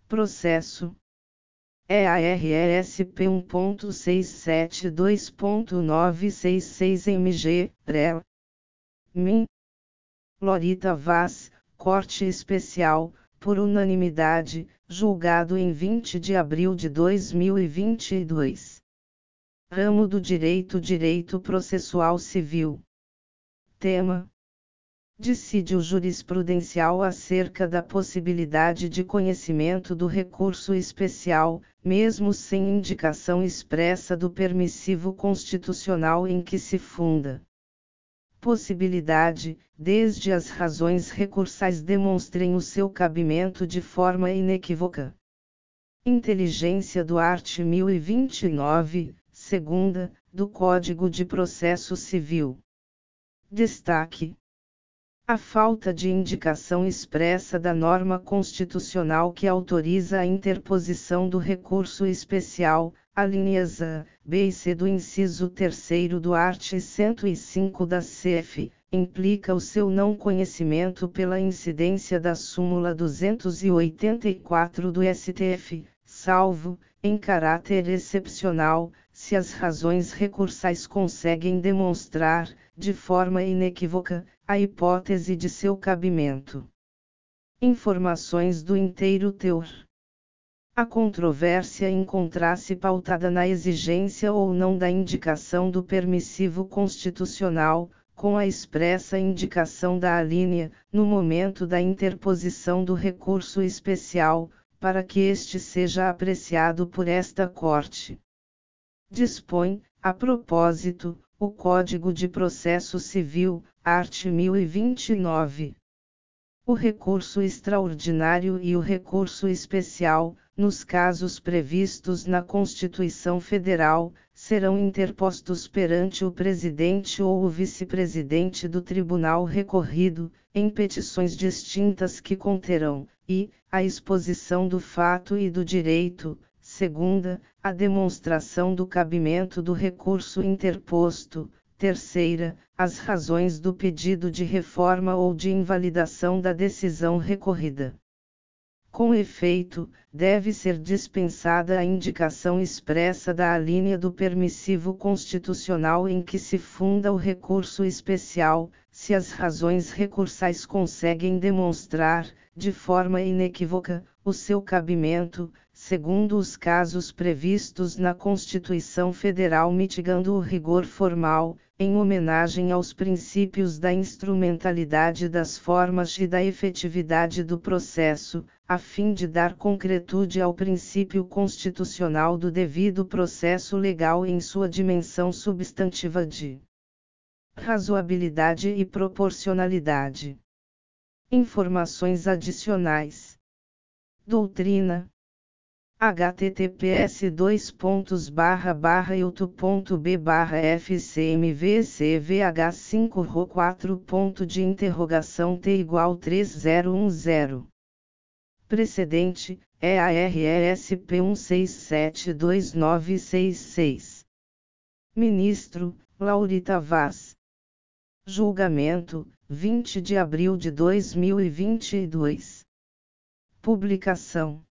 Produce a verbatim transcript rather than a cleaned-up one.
Processo E A R S P um ponto seiscentos e setenta e dois ponto novecentos e sessenta e seis M G, R E L. Min. Lorita Vaz, Corte Especial, por unanimidade, julgado em vinte de abril de dois mil e vinte e dois. Ramo do Direito Direito Processual Civil. Tema: dissídio jurisprudencial acerca da possibilidade de conhecimento do recurso especial, mesmo sem indicação expressa do permissivo constitucional em que se funda. Possibilidade, desde as razões recursais demonstrem o seu cabimento de forma inequívoca. Inteligência do art. mil e vinte e nove, segunda, do Código de Processo Civil. Destaque: a falta de indicação expressa da norma constitucional que autoriza a interposição do recurso especial, alíneas A, B e C do inciso terceiro do art. cento e cinco da C F, implica o seu não conhecimento pela incidência da súmula duzentos e oitenta e quatro do S T F, salvo, em caráter excepcional, se as razões recursais conseguem demonstrar, de forma inequívoca, a hipótese de seu cabimento. Informações do inteiro teor. A controvérsia encontra-se pautada na exigência ou não da indicação do permissivo constitucional, com a expressa indicação da alínea, no momento da interposição do recurso especial, para que este seja apreciado por esta Corte. Dispõe, a propósito, o Código de Processo Civil, art. mil e vinte e nove. O recurso extraordinário e o recurso especial, nos casos previstos na Constituição Federal, serão interpostos perante o presidente ou o vice-presidente do tribunal recorrido, em petições distintas que conterão, e, a exposição do fato e do direito, segunda, a demonstração do cabimento do recurso interposto, terceira, as razões do pedido de reforma ou de invalidação da decisão recorrida. Com efeito, deve ser dispensada a indicação expressa da alínea do permissivo constitucional em que se funda o recurso especial, se as razões recursais conseguem demonstrar, de forma inequívoca, o seu cabimento, segundo os casos previstos na Constituição Federal, mitigando o rigor formal, em homenagem aos princípios da instrumentalidade das formas e da efetividade do processo, a fim de dar concretude ao princípio constitucional do devido processo legal em sua dimensão substantiva de razoabilidade e proporcionalidade. Informações adicionais. Doutrina. https dois pontos barra barra youtube ponto b barra fcmvcvh cinco ro quatro ponto de interrogação t igual três zero um zero. Precedente, E A R S P um seis sete dois nove seis seis. Ministro, Laurita Vaz. Julgamento, vinte de abril de dois mil e vinte e dois. Publicação.